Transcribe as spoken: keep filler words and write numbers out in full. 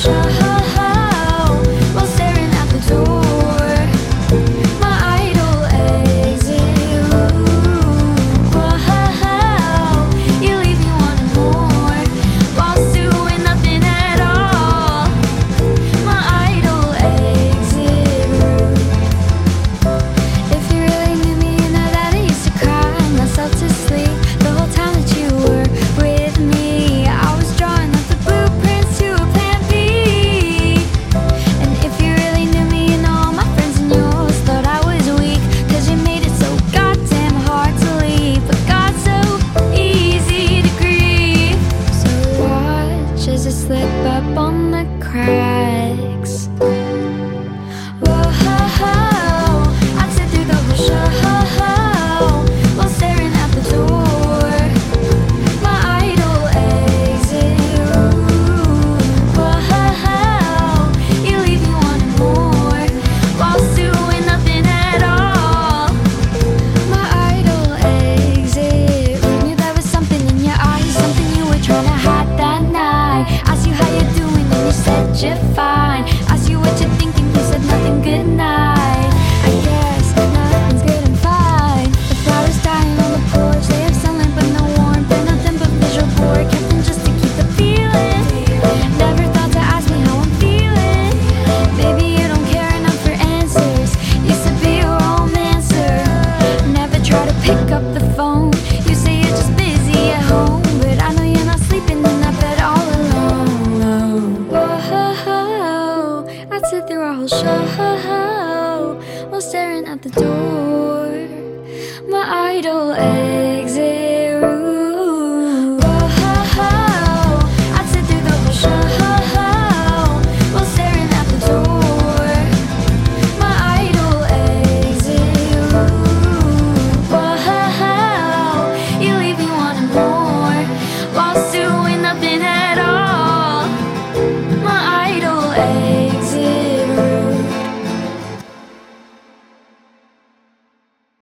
cracks. Whoa, I'd sit through the whole show while staring at the door. My idol exit route. Whoa, you leave me wanting more whilst doing nothing at all. My idol exit route. Knew there was something in your eyes, something you were trying to hide that night. Asked you how you're doing and you said you're fine. Asked you what you're thinking, you said nothing, good night.